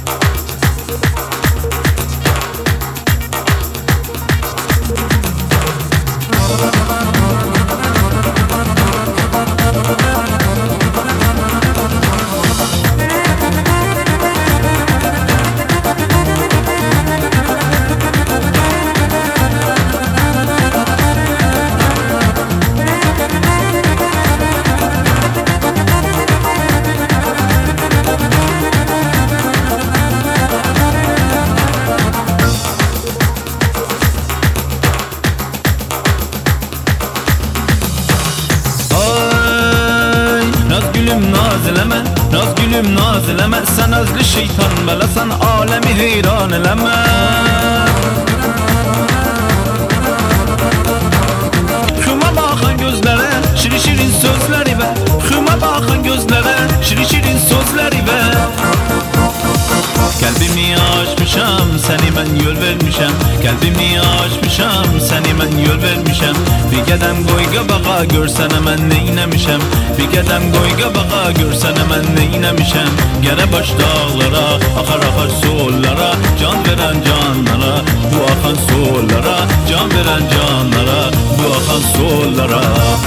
Nazileme, naz gülüm nazileme, sen azlı şeytan bela, sen alemi heyran eleme. Hüma baxan gözlere, şirin şirin sözleri ver. Hüma baxan gözlere, şirin şirin sözleri ver. Kalbimi açmışam, seni ben yol vermişem. Kalbimi açmışam, seni ben yol vermişem. Bir gedem goyga bağa görsen hemen neynemişem. Bir gedem goyga bağa görsen hemen neynemişem. Gere baş dağlara, akar akar sollara, can veren canlara, bu akan sollara, can veren canlara, bu akan sollara.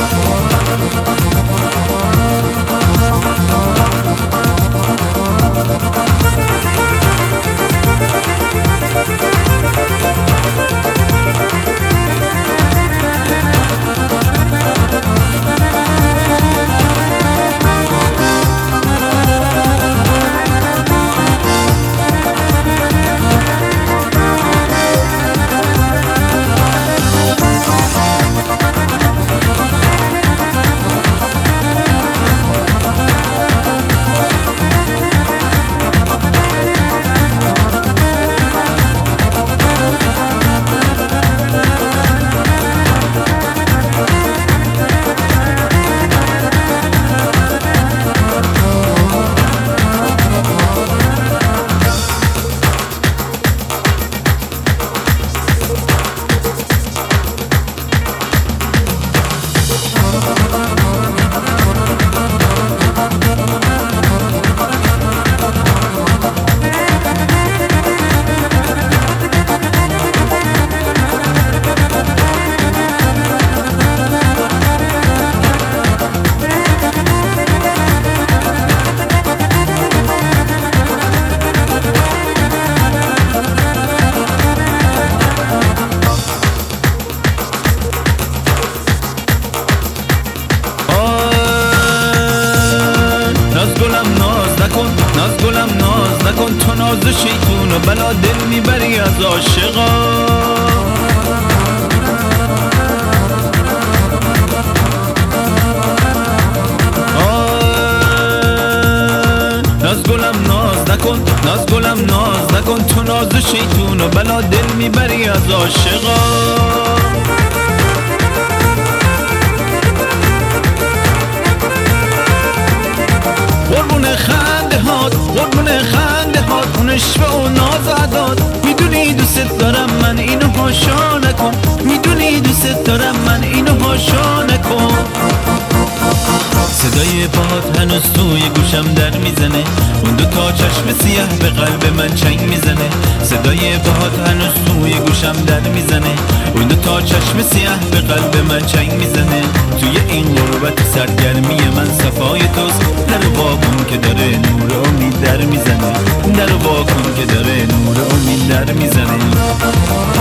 ناز گلم ناز نکن، تو ناز شیطون و بلا دل میبری از عاشقا. ناز گلم ناز نکن، ناز گلم ناز نکن، تو ناز شیطون و بلا دل میبری از عاشقا. قربون خنده هات، قربون خنده هات، اون عشق و ناز داد. میدونی دوست دارم من، اینو هاشا نکن. میدونی دوست دارم من، اینو هاشا نکن. صدای پاهات هنوز توی گوشم در میزنه، اون دو تا چشم سیاه به قلب من چنگ میزنه. صدای پاهات هنوز توی گوشم در میزنه، اون دو تا چشم سیاه به قلب من چنگ میزنه. توی این غربت سرگرمی من صفای توست. در واکن که داره نور امید در میزنه، در واکن که داره نور امید در میزنه.